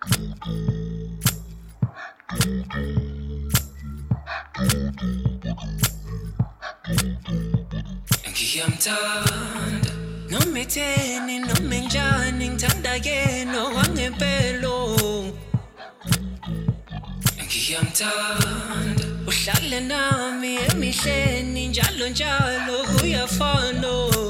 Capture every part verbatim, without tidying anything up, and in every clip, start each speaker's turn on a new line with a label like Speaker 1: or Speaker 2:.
Speaker 1: Ngiyamthanda noma etheni noma enjani ngithanda yena wangempelo. Ngiyamthanda uhlale nami emihleni njalo njalo uyafana.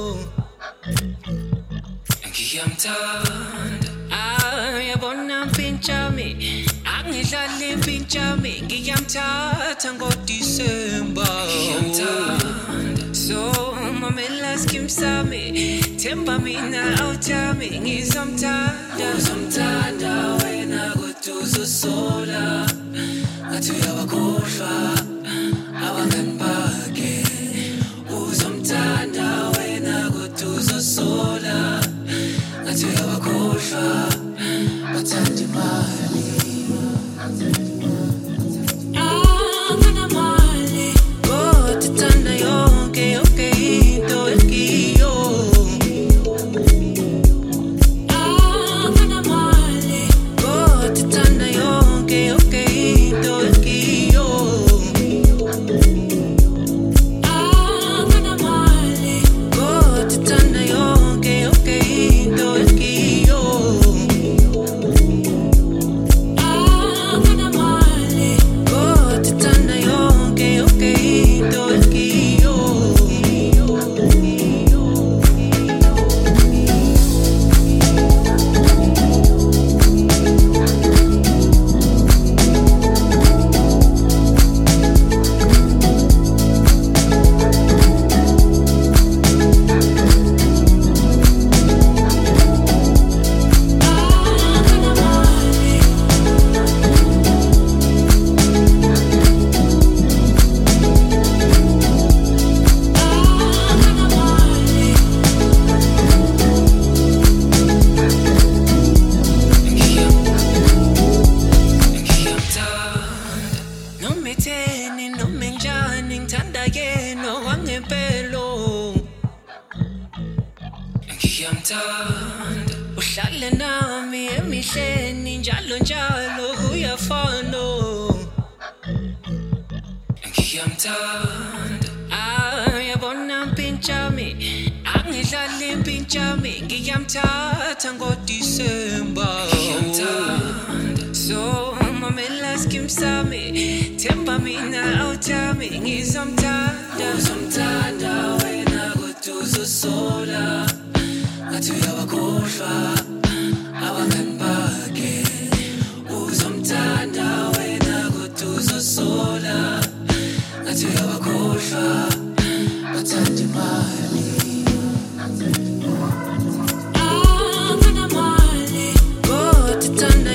Speaker 1: Ngiyamthanda ayabona mpinchami angidlali mpinchami ngiyamthatha ngoDisemba. Ngiyamthanda so mamela skim sami temba mina awutami ngizomthanda uzomthanda wena kodwa uzosola ngathi uyabakhohlwa abangani bakhe. Uzomthanda wena kodwa uzosola ngathi uyabakhohlwa bathanda imali. Ngiyamthanda uhlale nami emihleni njalo njalo uyafana. Ngiyamthanda ayabona mpinchami angidlali mpinchami ngiyamthatha ngoDisemba. Ngiyamthanda so mamela skim sami temba mina awutami ngizomthanda uzomthanda wena kodwa uzosola ngathi uyabakhohlwa abangani bakhe. Uzomthanda wena kodwa uzosola ngathi uyabakhohlwa bathanda imali. Angana mali kodwa uthanda